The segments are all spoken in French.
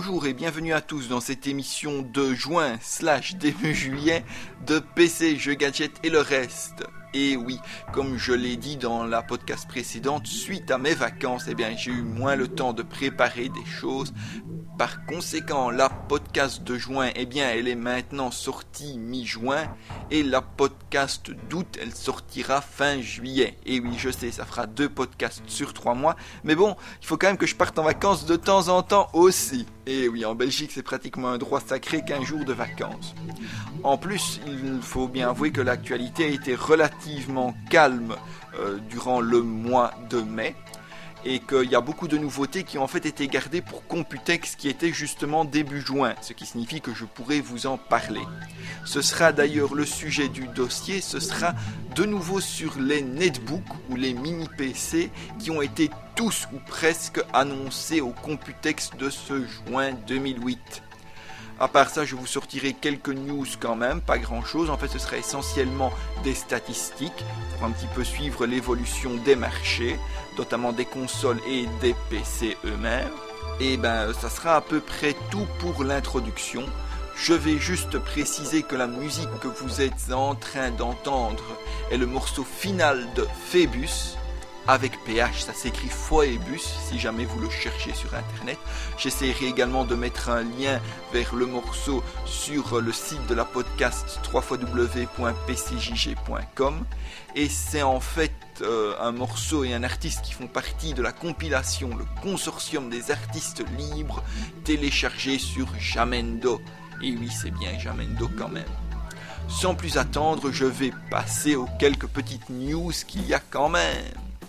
Bonjour et bienvenue à tous dans cette émission de juin/début juillet de PC, jeux gadgets et le reste. Et oui, comme je l'ai dit dans la podcast précédente, suite à mes vacances, j'ai eu moins le temps de préparer des choses. Par conséquent, la podcast de juin, elle est maintenant sortie mi-juin et la podcast d'août, elle sortira fin juillet. Et oui, je sais, ça fera 2 podcasts sur 3 mois, mais bon, il faut quand même que je parte en vacances de temps en temps aussi. Et oui, en Belgique, c'est pratiquement un droit sacré qu'un jour de vacances. En plus, il faut bien avouer que l'actualité a été relativement calme durant le mois de mai. Et qu'il y a beaucoup de nouveautés qui ont en fait été gardées pour Computex qui était justement début juin, ce qui signifie que je pourrai vous en parler. Ce sera d'ailleurs le sujet du dossier, ce sera de nouveau sur les netbooks ou les mini-PC qui ont été tous ou presque annoncés au Computex de ce juin 2008. À part ça, je vous sortirai quelques news quand même, pas grand chose. En fait, ce sera essentiellement des statistiques pour un petit peu suivre l'évolution des marchés, notamment des consoles et des PC eux-mêmes. Et ça sera à peu près tout pour l'introduction. Je vais juste préciser que la musique que vous êtes en train d'entendre est le morceau final de Phoebus. Avec PH, ça s'écrit Phoebus, si jamais vous le cherchez sur internet. J'essaierai également de mettre un lien vers le morceau sur le site de la podcast www.pcjg.com. Et c'est en fait un morceau et un artiste qui font partie de la compilation, le consortium des artistes libres, téléchargé sur Jamendo. Et oui, c'est bien Jamendo quand même. Sans plus attendre, je vais passer aux quelques petites news qu'il y a quand même.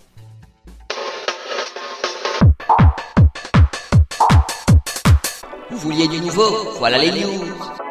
Vous vouliez du nouveau, voilà les news.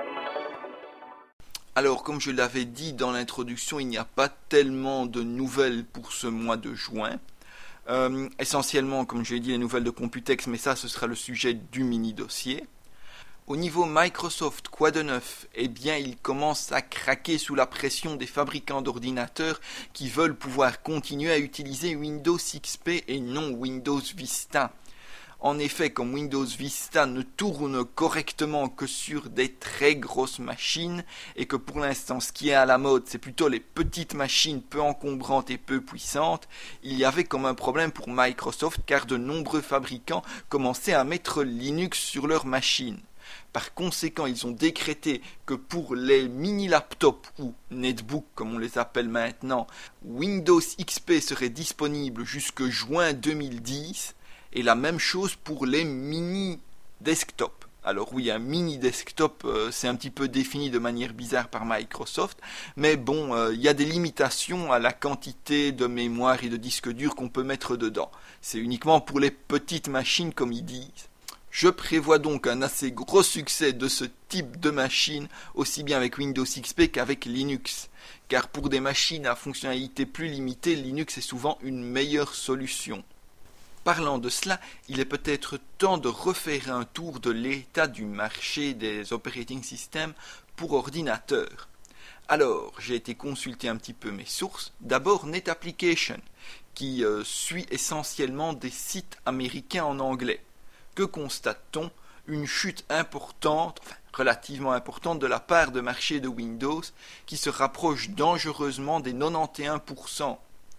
Alors, comme je l'avais dit dans l'introduction, il n'y a pas tellement de nouvelles pour ce mois de juin. Essentiellement, comme je l'ai dit, les nouvelles de Computex, mais ça, ce sera le sujet du mini-dossier. Au niveau Microsoft, quoi de neuf ? Il commence à craquer sous la pression des fabricants d'ordinateurs qui veulent pouvoir continuer à utiliser Windows XP et non Windows Vista. En effet, comme Windows Vista ne tourne correctement que sur des très grosses machines, et que pour l'instant ce qui est à la mode c'est plutôt les petites machines peu encombrantes et peu puissantes, il y avait comme un problème pour Microsoft car de nombreux fabricants commençaient à mettre Linux sur leurs machines. Par conséquent, ils ont décrété que pour les mini-laptops ou netbooks comme on les appelle maintenant, Windows XP serait disponible jusque juin 2010, et la même chose pour les mini-desktops. Alors oui, un mini-desktop, c'est un petit peu défini de manière bizarre par Microsoft, mais bon, il y a des limitations à la quantité de mémoire et de disque dur qu'on peut mettre dedans. C'est uniquement pour les petites machines comme ils disent. Je prévois donc un assez gros succès de ce type de machine, aussi bien avec Windows XP qu'avec Linux. Car pour des machines à fonctionnalités plus limitées, Linux est souvent une meilleure solution. Parlant de cela, il est peut-être temps de refaire un tour de l'état du marché des operating systems pour ordinateurs. Alors, j'ai été consulter un petit peu mes sources. D'abord, NetApplication, qui suit essentiellement des sites américains en anglais. Que constate-t-on ? Une chute importante, relativement importante de la part de marché de Windows, qui se rapproche dangereusement des 91%.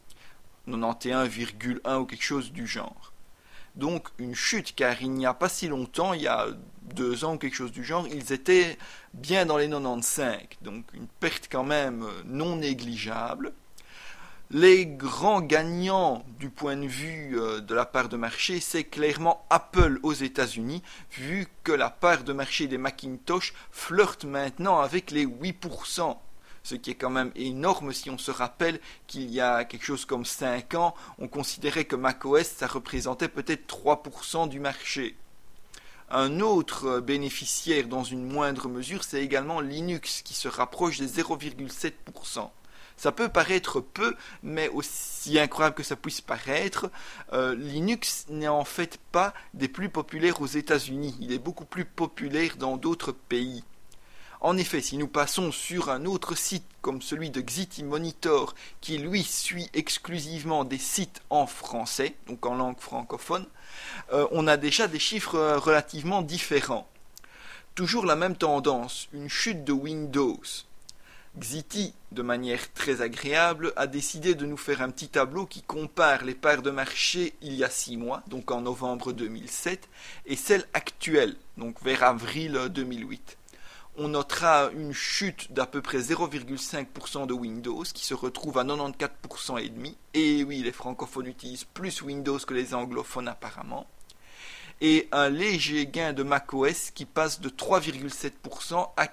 91,1 ou quelque chose du genre. Donc une chute, car il n'y a pas si longtemps, il y a 2 ans ou quelque chose du genre, ils étaient bien dans les 95, donc une perte quand même non négligeable. Les grands gagnants du point de vue de la part de marché, c'est clairement Apple aux États-Unis, vu que la part de marché des Macintosh flirte maintenant avec les 8%. Ce qui est quand même énorme si on se rappelle qu'il y a quelque chose comme 5 ans, on considérait que macOS ça représentait peut-être 3% du marché. Un autre bénéficiaire dans une moindre mesure, c'est également Linux qui se rapproche des 0,7%. Ça peut paraître peu, mais aussi incroyable que ça puisse paraître, Linux n'est en fait pas des plus populaires aux États-Unis, il est beaucoup plus populaire dans d'autres pays. En effet, si nous passons sur un autre site comme celui de Xiti Monitor, qui lui suit exclusivement des sites en français, donc en langue francophone, on a déjà des chiffres relativement différents. Toujours la même tendance, une chute de Windows. Xiti, de manière très agréable, a décidé de nous faire un petit tableau qui compare les parts de marché il y a 6 mois, donc en novembre 2007, et celles actuelles, donc vers avril 2008. On notera une chute d'à peu près 0,5% de Windows qui se retrouve à 94% et demi. Et oui, les francophones utilisent plus Windows que les anglophones apparemment. Et un léger gain de macOS qui passe de 3,7% à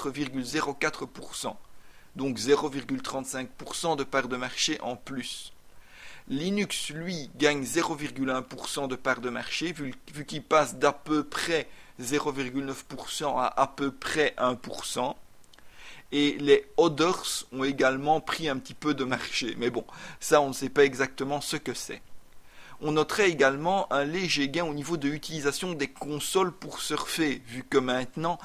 4,04%. Donc 0,35% de part de marché en plus. Linux, lui, gagne 0,1% de part de marché, vu qu'il passe d'à peu près 0,9% à peu près 1%. Et les Others ont également pris un petit peu de marché. Mais bon, ça on ne sait pas exactement ce que c'est. On noterait également un léger gain au niveau de l'utilisation des consoles pour surfer, vu que maintenant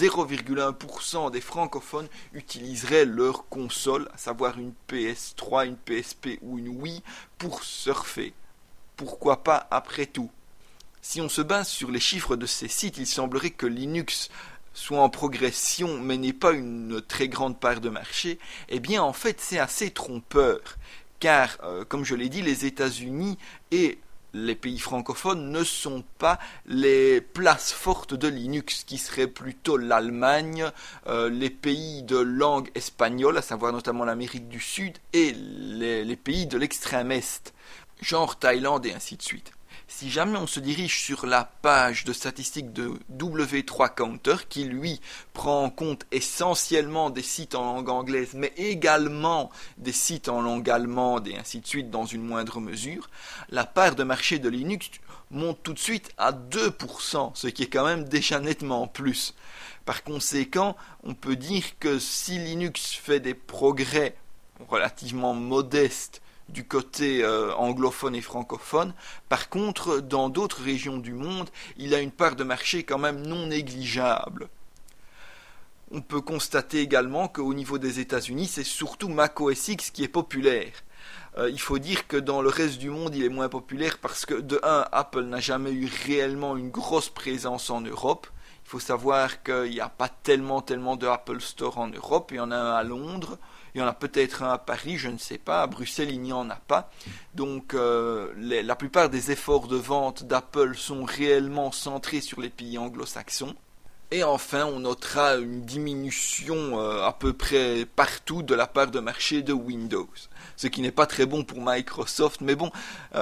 0,1% des francophones utiliseraient leur console, à savoir une PS3, une PSP ou une Wii, pour surfer. Pourquoi pas après tout? Si on se base sur les chiffres de ces sites, il semblerait que Linux soit en progression mais n'ait pas une très grande part de marché. Eh bien en fait c'est assez trompeur. Car, comme je l'ai dit, les États-Unis et les pays francophones ne sont pas les places fortes de Linux, qui seraient plutôt l'Allemagne, les pays de langue espagnole, à savoir notamment l'Amérique du Sud, et les pays de l'extrême Est, genre Thaïlande et ainsi de suite. Si jamais on se dirige sur la page de statistiques de W3 Counter, qui lui prend en compte essentiellement des sites en langue anglaise, mais également des sites en langue allemande et ainsi de suite dans une moindre mesure, la part de marché de Linux monte tout de suite à 2%, ce qui est quand même déjà nettement plus. Par conséquent, on peut dire que si Linux fait des progrès relativement modestes du côté anglophone et francophone. Par contre, dans d'autres régions du monde, il a une part de marché quand même non négligeable. On peut constater également qu'au niveau des États-Unis, c'est surtout macOS X qui est populaire. Il faut dire que dans le reste du monde, il est moins populaire parce que, de 1, Apple n'a jamais eu réellement une grosse présence en Europe. Il faut savoir qu'il n'y a pas tellement de Apple Store en Europe. Il y en a un à Londres. Il y en a peut-être un à Paris, je ne sais pas. À Bruxelles, il n'y en a pas. Donc, la plupart des efforts de vente d'Apple sont réellement centrés sur les pays anglo-saxons. Et enfin, on notera une diminution à peu près partout de la part de marché de Windows. Ce qui n'est pas très bon pour Microsoft, mais bon,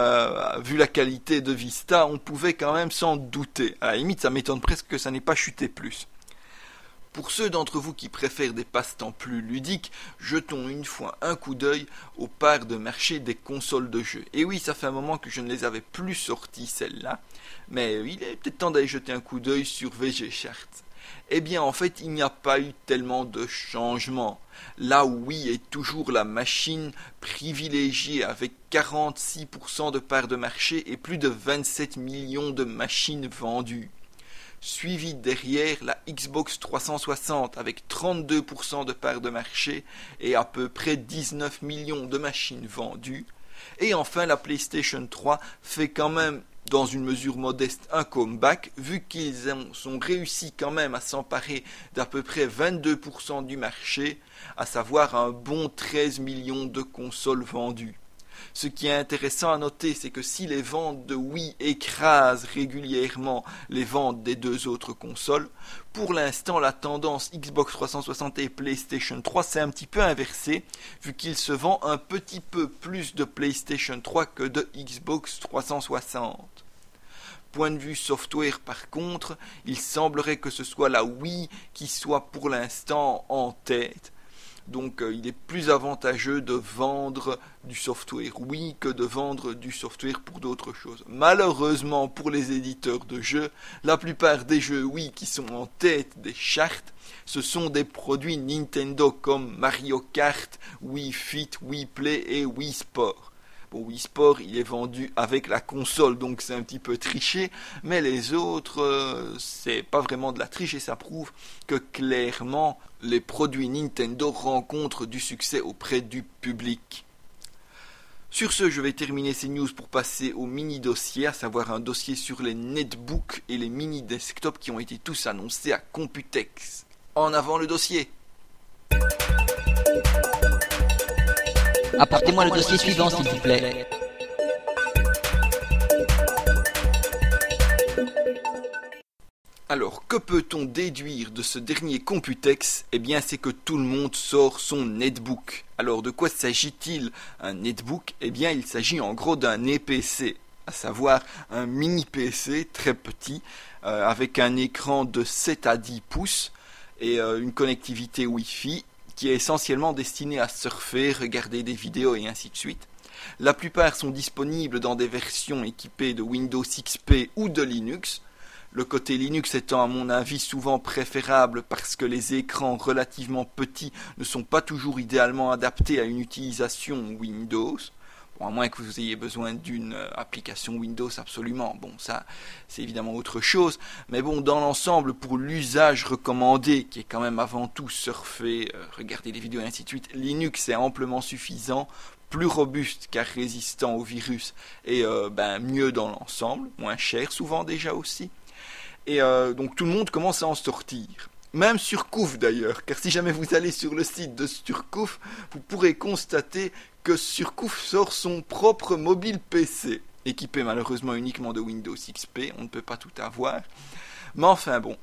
vu la qualité de Vista, on pouvait quand même s'en douter. À la limite, ça m'étonne presque que ça n'ait pas chuté plus. Pour ceux d'entre vous qui préfèrent des passe-temps plus ludiques, jetons une fois un coup d'œil aux parts de marché des consoles de jeux. Et oui, ça fait un moment que je ne les avais plus sorties, celles-là, mais il est peut-être temps d'aller jeter un coup d'œil sur VG Charts. Eh bien, en fait, il n'y a pas eu tellement de changements. La Wii est toujours la machine privilégiée avec 46% de parts de marché et plus de 27 millions de machines vendues. Suivi derrière la Xbox 360 avec 32% de part de marché et à peu près 19 millions de machines vendues. Et enfin la PlayStation 3 fait quand même dans une mesure modeste un comeback vu qu'ils ont réussi quand même à s'emparer d'à peu près 22% du marché, à savoir un bon 13 millions de consoles vendues. Ce qui est intéressant à noter, c'est que si les ventes de Wii écrasent régulièrement les ventes des deux autres consoles, pour l'instant la tendance Xbox 360 et PlayStation 3 s'est un petit peu inversée, vu qu'il se vend un petit peu plus de PlayStation 3 que de Xbox 360. Point de vue software par contre, il semblerait que ce soit la Wii qui soit pour l'instant en tête. Donc il est plus avantageux de vendre du software Wii que de vendre du software pour d'autres choses. Malheureusement pour les éditeurs de jeux, la plupart des jeux Wii qui sont en tête des charts, ce sont des produits Nintendo comme Mario Kart, Wii Fit, Wii Play et Wii Sport. Bon, Wii Sport, il est vendu avec la console, donc c'est un petit peu triché, mais les autres, c'est pas vraiment de la triche et ça prouve que clairement, les produits Nintendo rencontrent du succès auprès du public. Sur ce, je vais terminer ces news pour passer au mini-dossier, à savoir un dossier sur les netbooks et les mini-desktops qui ont été tous annoncés à Computex. En avant le dossier! Apportez-moi le dossier suivant, s'il vous plaît. Alors, que peut-on déduire de ce dernier Computex? Eh bien, c'est que tout le monde sort son netbook. Alors, de quoi s'agit-il un netbook? Eh bien, il s'agit en gros d'un e-PC, à savoir un mini-PC très petit, avec un écran de 7 à 10 pouces et une connectivité Wi-Fi, qui est essentiellement destiné à surfer, regarder des vidéos et ainsi de suite. La plupart sont disponibles dans des versions équipées de Windows XP ou de Linux. Le côté Linux étant à mon avis souvent préférable parce que les écrans relativement petits ne sont pas toujours idéalement adaptés à une utilisation Windows. Bon, à moins que vous ayez besoin d'une application Windows absolument. Bon, ça, c'est évidemment autre chose. Mais bon, dans l'ensemble, pour l'usage recommandé, qui est quand même avant tout surfer, regarder des vidéos et ainsi de suite, Linux est amplement suffisant, plus robuste car résistant au virus et mieux dans l'ensemble, moins cher souvent déjà aussi. Et donc tout le monde commence à en sortir. Même Surcouf d'ailleurs, car si jamais vous allez sur le site de Surcouf, vous pourrez constater que Surcouf sort son propre mobile PC, équipé malheureusement uniquement de Windows XP, on ne peut pas tout avoir. Mais enfin bon,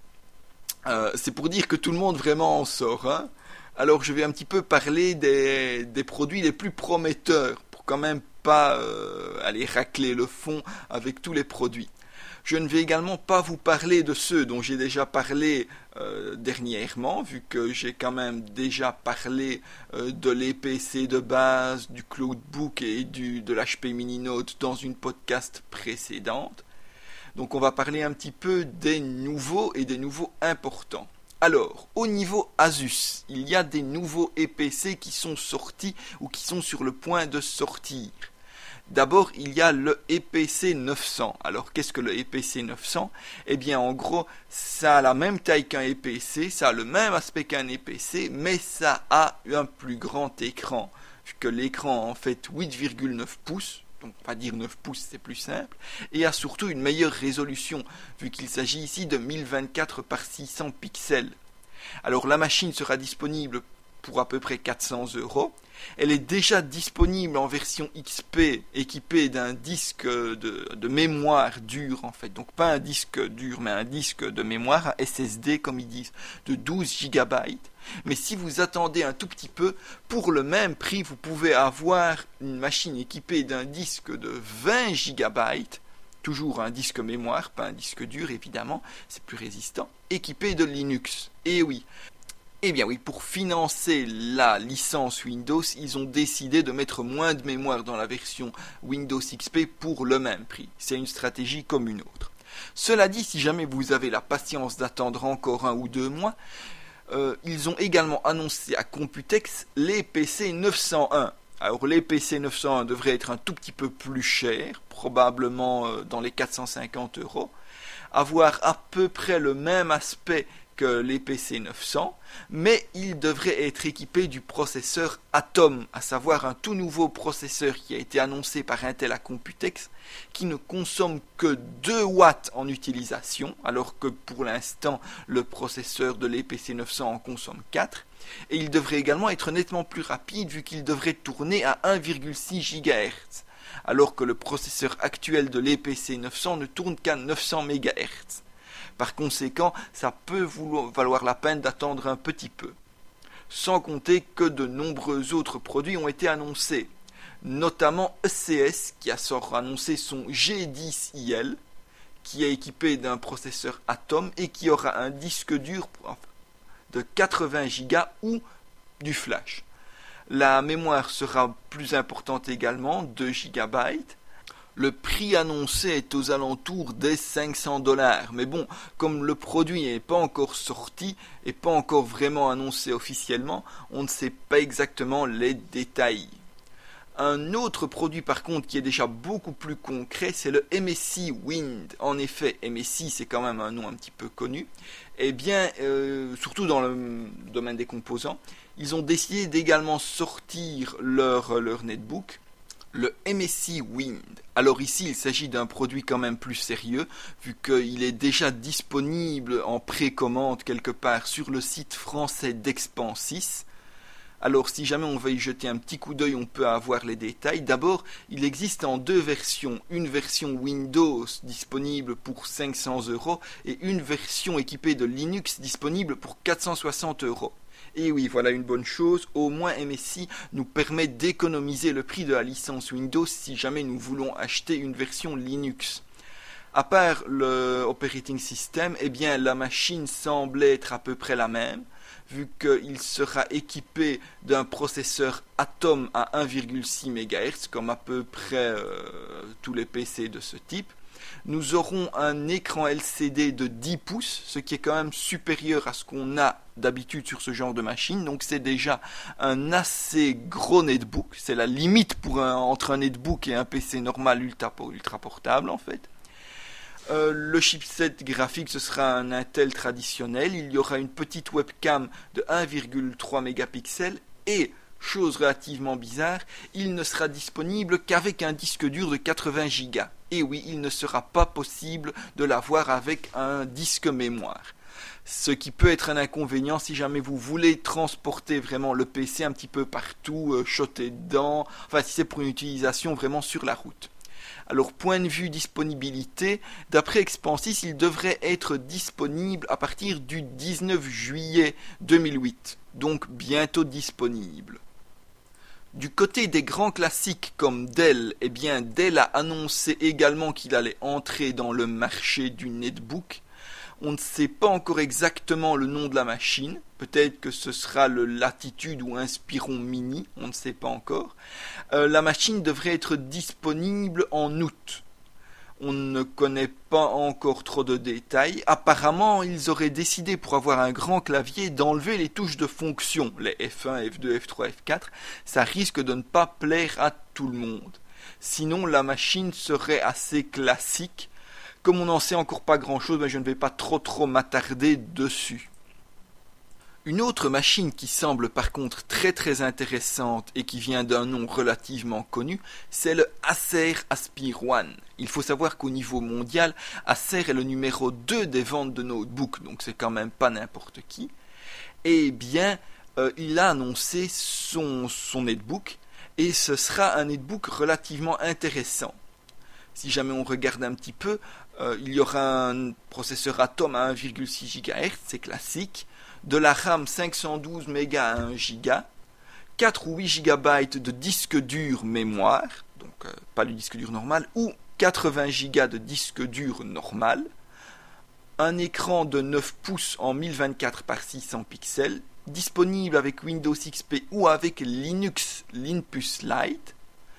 c'est pour dire que tout le monde vraiment en sort. Hein. Alors je vais un petit peu parler des produits les plus prometteurs, pour quand même pas aller racler le fond avec tous les produits. Je ne vais également pas vous parler de ceux dont j'ai déjà parlé dernièrement, vu que j'ai quand même déjà parlé de l'e-PC de base, du Cloudbook et de l'HP Mini Note dans une podcast précédente. Donc on va parler un petit peu des nouveaux et des nouveaux importants. Alors, au niveau Asus, il y a des nouveaux e-PC qui sont sortis ou qui sont sur le point de sortir. D'abord, il y a le e-PC 900. Alors, qu'est-ce que le e-PC 900? Eh bien, en gros, ça a la même taille qu'un e-PC, ça a le même aspect qu'un e-PC, mais ça a un plus grand écran. Vu que l'écran a en fait 8,9 pouces, donc on va dire 9 pouces, c'est plus simple, et a surtout une meilleure résolution, vu qu'il s'agit ici de 1024 par 600 pixels. Alors, la machine sera disponible pour à peu près 400 €. Elle est déjà disponible en version XP équipée d'un disque de mémoire dure en fait. Donc pas un disque dur mais un disque de mémoire, un SSD comme ils disent, de 12 GB. Mais si vous attendez un tout petit peu, pour le même prix, vous pouvez avoir une machine équipée d'un disque de 20 GB, toujours un disque mémoire, pas un disque dur évidemment, c'est plus résistant, équipé de Linux. Et oui. Eh bien oui, pour financer la licence Windows, ils ont décidé de mettre moins de mémoire dans la version Windows XP pour le même prix. C'est une stratégie comme une autre. Cela dit, si jamais vous avez la patience d'attendre encore 1 ou 2 mois, ils ont également annoncé à Computex les PC 901. Alors les PC 901 devraient être un tout petit peu plus chers, probablement dans les 450 €, avoir à peu près le même aspect que les PC 900, mais il devrait être équipé du processeur Atom, à savoir un tout nouveau processeur qui a été annoncé par Intel à Computex, qui ne consomme que 2 watts en utilisation, alors que pour l'instant le processeur de l'EPC 900 en consomme 4, et il devrait également être nettement plus rapide vu qu'il devrait tourner à 1,6 GHz, alors que le processeur actuel de l'EPC 900 ne tourne qu'à 900 MHz. Par conséquent, ça peut valoir la peine d'attendre un petit peu. Sans compter que de nombreux autres produits ont été annoncés, notamment ECS qui a annoncé son G10IL, qui est équipé d'un processeur Atom et qui aura un disque dur de 80 Go ou du flash. La mémoire sera plus importante également, 2 GB. Le prix annoncé est aux alentours des 500 $. Mais bon, comme le produit n'est pas encore sorti et pas encore vraiment annoncé officiellement, on ne sait pas exactement les détails. Un autre produit par contre qui est déjà beaucoup plus concret, c'est le MSI Wind. En effet, MSI c'est quand même un nom un petit peu connu. Eh bien, surtout dans le domaine des composants, ils ont décidé d'également sortir leur netbook, le MSI Wind. Alors ici, il s'agit d'un produit quand même plus sérieux, vu qu'il est déjà disponible en précommande quelque part sur le site français d'Expansys. Alors si jamais on veut y jeter un petit coup d'œil, on peut avoir les détails. D'abord, il existe en deux versions. Une version Windows disponible pour 500 € et une version équipée de Linux disponible pour 460 €. Et oui, voilà une bonne chose, au moins MSI nous permet d'économiser le prix de la licence Windows si jamais nous voulons acheter une version Linux. À part le operating system, eh bien la machine semble être à peu près la même, vu qu'il sera équipé d'un processeur Atom à 1,6 MHz, comme à peu près tous les PC de ce type. Nous aurons un écran LCD de 10 pouces, ce qui est quand même supérieur à ce qu'on a d'habitude sur ce genre de machine. Donc c'est déjà un assez gros netbook. C'est la limite entre un netbook et un PC normal ultra portable en fait. Le chipset graphique, ce sera un Intel traditionnel. Il y aura une petite webcam de 1,3 mégapixels et, chose relativement bizarre, il ne sera disponible qu'avec un disque dur de 80 Go. Et oui, il ne sera pas possible de l'avoir avec un disque mémoire. Ce qui peut être un inconvénient si jamais vous voulez transporter vraiment le PC un petit peu partout, shotter dedans, enfin si c'est pour une utilisation vraiment sur la route. Alors, point de vue disponibilité, d'après Expansys, il devrait être disponible à partir du 19 juillet 2008, donc bientôt disponible. Du côté des grands classiques comme Dell, eh bien Dell a annoncé également qu'il allait entrer dans le marché du netbook. On ne sait pas encore exactement le nom de la machine. Peut-être que ce sera le Latitude ou Inspiron Mini, on ne sait pas encore. La machine devrait être disponible en août. On ne connaît pas encore trop de détails. Apparemment, ils auraient décidé pour avoir un grand clavier d'enlever les touches de fonction, les F1, F2, F3, F4. Ça risque de ne pas plaire à tout le monde. Sinon, la machine serait assez classique. Comme on n'en sait encore pas grand-chose, je ne vais pas trop m'attarder dessus. Une autre machine qui semble par contre très intéressante et qui vient d'un nom relativement connu, c'est le Acer Aspire One. Il faut savoir qu'au niveau mondial, Acer est le numéro 2 des ventes de notebooks, donc c'est quand même pas n'importe qui. Eh bien, il a annoncé son netbook, et ce sera un netbook relativement intéressant. Si jamais on regarde un petit peu, il y aura un processeur Atom à 1,6 GHz, c'est classique, de la RAM 512 MB à 1 Go, 4 ou 8 GB de disque dur mémoire, donc pas le disque dur normal, ou 80 Go de disque dur normal, un écran de 9 pouces en 1024 par 600 pixels, disponible avec Windows XP ou avec Linux Linpus Lite.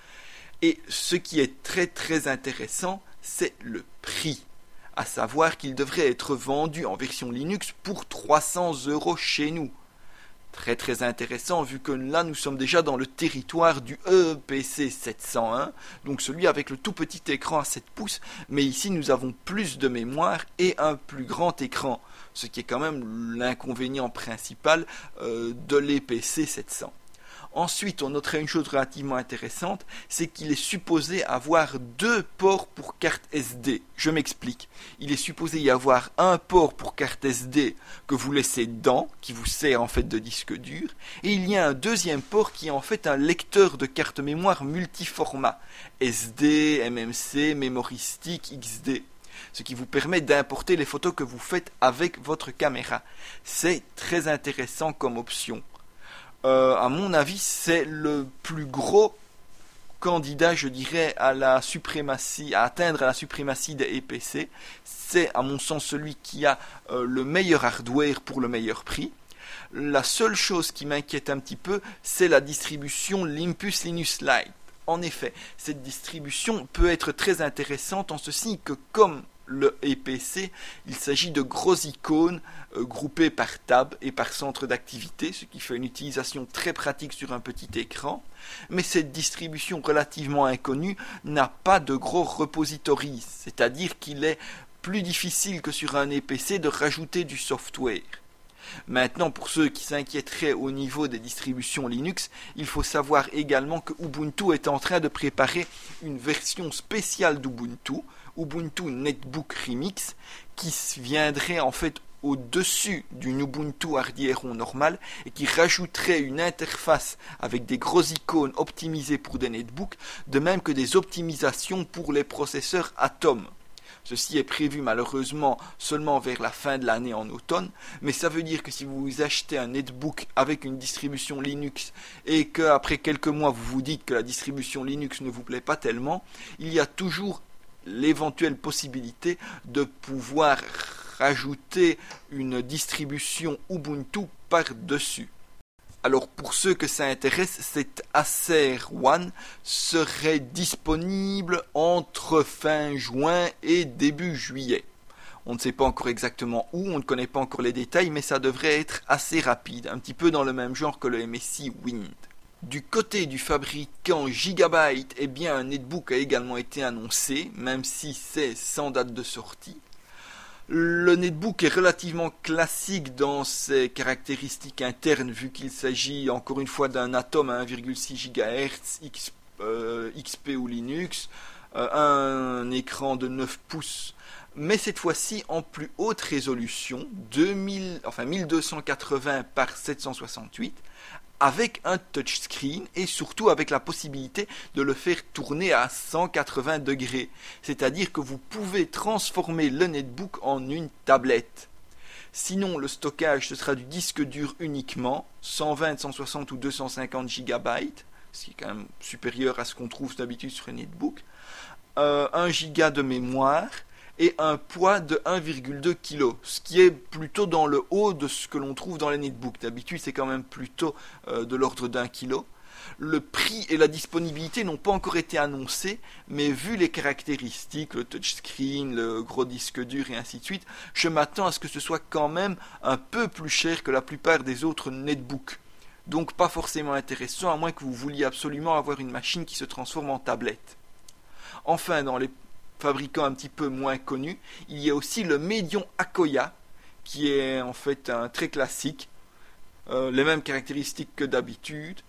Et ce qui est très intéressant, c'est le prix. À savoir qu'il devrait être vendu en version Linux pour 300 € chez nous. Très intéressant, vu que là nous sommes déjà dans le territoire du EPC 701, donc celui avec le tout petit écran à 7 pouces, mais ici nous avons plus de mémoire et un plus grand écran, ce qui est quand même l'inconvénient principal de l'EPC 700. Ensuite, on noterait une chose relativement intéressante, c'est qu'il est supposé avoir 2 ports pour carte SD. Je m'explique. Il est supposé y avoir un port pour carte SD que vous laissez dedans, qui vous sert en fait de disque dur, et il y a un deuxième port qui est en fait un lecteur de carte mémoire multiformat, SD, MMC, Memory Stick, XD. Ce qui vous permet d'importer les photos que vous faites avec votre caméra. C'est très intéressant comme option. À mon avis, c'est le plus gros candidat, je dirais, à atteindre la suprématie des EPC. C'est, à mon sens, celui qui a le meilleur hardware pour le meilleur prix. La seule chose qui m'inquiète un petit peu, c'est la distribution Linpus Linux Lite. En effet, cette distribution peut être très intéressante en ceci que, comme le EPC, il s'agit de grosses icônes groupées par tab et par centre d'activité, ce qui fait une utilisation très pratique sur un petit écran. Mais cette distribution relativement inconnue n'a pas de gros repositories, c'est-à-dire qu'il est plus difficile que sur un EPC de rajouter du software. Maintenant, pour ceux qui s'inquiéteraient au niveau des distributions Linux, il faut savoir également que Ubuntu est en train de préparer une version spéciale d'Ubuntu, Ubuntu Netbook Remix, qui viendrait en fait au-dessus du Ubuntu Ardieron normal et qui rajouterait une interface avec des grosses icônes optimisées pour des netbooks, de même que des optimisations pour les processeurs Atom. Ceci est prévu malheureusement seulement vers la fin de l'année en automne, mais ça veut dire que si vous achetez un netbook avec une distribution Linux et qu'après quelques mois vous vous dites que la distribution Linux ne vous plaît pas tellement, il y a toujours l'éventuelle possibilité de pouvoir rajouter une distribution Ubuntu par-dessus. Alors pour ceux que ça intéresse, cet Acer One serait disponible entre fin juin et début juillet. On ne sait pas encore exactement où, on ne connaît pas encore les détails, mais ça devrait être assez rapide, un petit peu dans le même genre que le MSI Wind. Du côté du fabricant Gigabyte, eh bien un netbook a également été annoncé, même si c'est sans date de sortie. Le netbook est relativement classique dans ses caractéristiques internes vu qu'il s'agit encore une fois d'un Atom à 1,6 GHz, XP ou Linux, un écran de 9 pouces, mais cette fois-ci en plus haute résolution, 1280 par 768, avec un touchscreen et surtout avec la possibilité de le faire tourner à 180 degrés. C'est-à-dire que vous pouvez transformer le netbook en une tablette. Sinon, le stockage, ce sera du disque dur uniquement, 120, 160 ou 250 GB, ce qui est quand même supérieur à ce qu'on trouve d'habitude sur un netbook, 1 Go de mémoire, et un poids de 1,2 kg, ce qui est plutôt dans le haut de ce que l'on trouve dans les netbooks. D'habitude, c'est quand même plutôt de l'ordre d'1 kg. Le prix et la disponibilité n'ont pas encore été annoncés, mais vu les caractéristiques, le touchscreen, le gros disque dur et ainsi de suite, je m'attends à ce que ce soit quand même un peu plus cher que la plupart des autres netbooks. Donc pas forcément intéressant, à moins que vous vouliez absolument avoir une machine qui se transforme en tablette. Enfin, dans les fabricant un petit peu moins connu, il y a aussi le Medion Akoya, qui est en fait un très classique, les mêmes caractéristiques que d'habitude,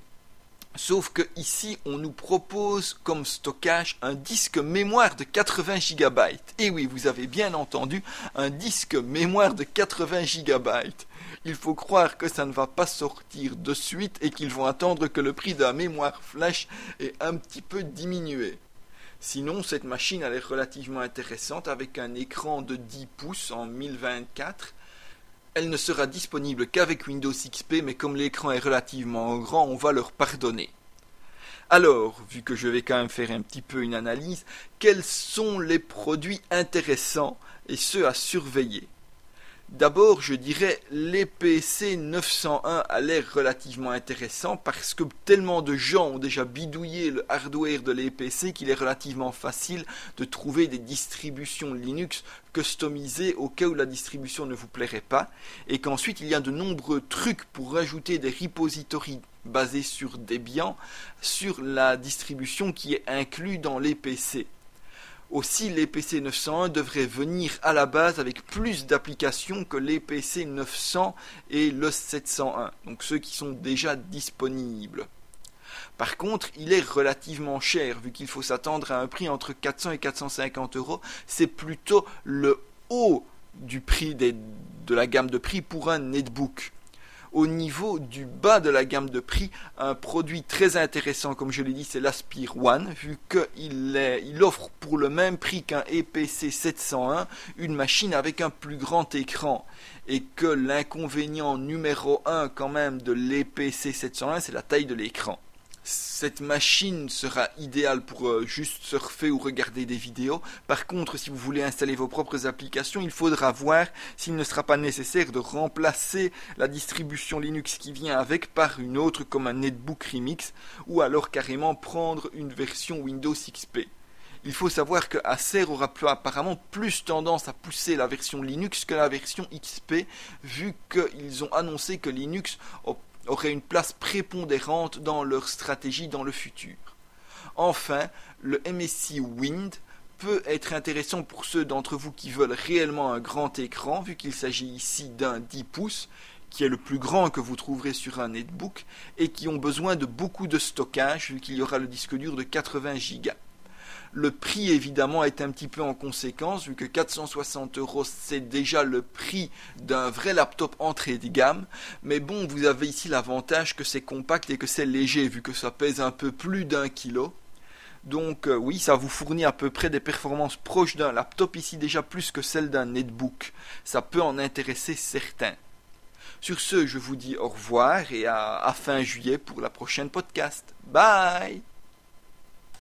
sauf que ici on nous propose comme stockage un disque mémoire de 80 GB. Et oui, vous avez bien entendu, un disque mémoire de 80 GB. Il faut croire que ça ne va pas sortir de suite et qu'ils vont attendre que le prix de la mémoire flash ait un petit peu diminué. Sinon, cette machine elle est relativement intéressante avec un écran de 10 pouces en 1024. Elle ne sera disponible qu'avec Windows XP, mais comme l'écran est relativement grand, on va leur pardonner. Alors, vu que je vais quand même faire un petit peu une analyse, quels sont les produits intéressants et ceux à surveiller ? D'abord, je dirais l'EPC 901 a l'air relativement intéressant parce que tellement de gens ont déjà bidouillé le hardware de l'EPC qu'il est relativement facile de trouver des distributions Linux customisées au cas où la distribution ne vous plairait pas et qu'ensuite il y a de nombreux trucs pour rajouter des repositories basés sur Debian sur la distribution qui est inclue dans l'EPC. Aussi, l'EPC 901 devrait venir à la base avec plus d'applications que l'EPC 900 et le 701, donc ceux qui sont déjà disponibles. Par contre, il est relativement cher, vu qu'il faut s'attendre à un prix entre 400 et 450 €. C'est plutôt le haut du prix de la gamme de prix pour un netbook. Au niveau du bas de la gamme de prix, un produit très intéressant, comme je l'ai dit, c'est l'Aspire One, vu qu'il offre pour le même prix qu'un EPC 701, une machine avec un plus grand écran. Et que l'inconvénient numéro 1 quand même de l'EPC 701, c'est la taille de l'écran. Cette machine sera idéale pour juste surfer ou regarder des vidéos. Par contre, si vous voulez installer vos propres applications, il faudra voir s'il ne sera pas nécessaire de remplacer la distribution Linux qui vient avec par une autre comme un Netbook Remix ou alors carrément prendre une version Windows XP. Il faut savoir que Acer aura apparemment plus tendance à pousser la version Linux que la version XP, vu qu'ils ont annoncé que Linux aurait une place prépondérante dans leur stratégie dans le futur. Enfin, le MSI Wind peut être intéressant pour ceux d'entre vous qui veulent réellement un grand écran, vu qu'il s'agit ici d'un 10 pouces, qui est le plus grand que vous trouverez sur un netbook, et qui ont besoin de beaucoup de stockage, vu qu'il y aura le disque dur de 80 Go. Le prix évidemment est un petit peu en conséquence, vu que 460 €, c'est déjà le prix d'un vrai laptop entrée de gamme, mais bon, vous avez ici l'avantage que c'est compact et que c'est léger, vu que ça pèse un peu plus d'1 kg. Donc oui, ça vous fournit à peu près des performances proches d'un laptop, ici déjà plus que celles d'un netbook. Ça peut en intéresser certains. Sur ce, je vous dis au revoir et à fin juillet pour la prochaine podcast. Bye!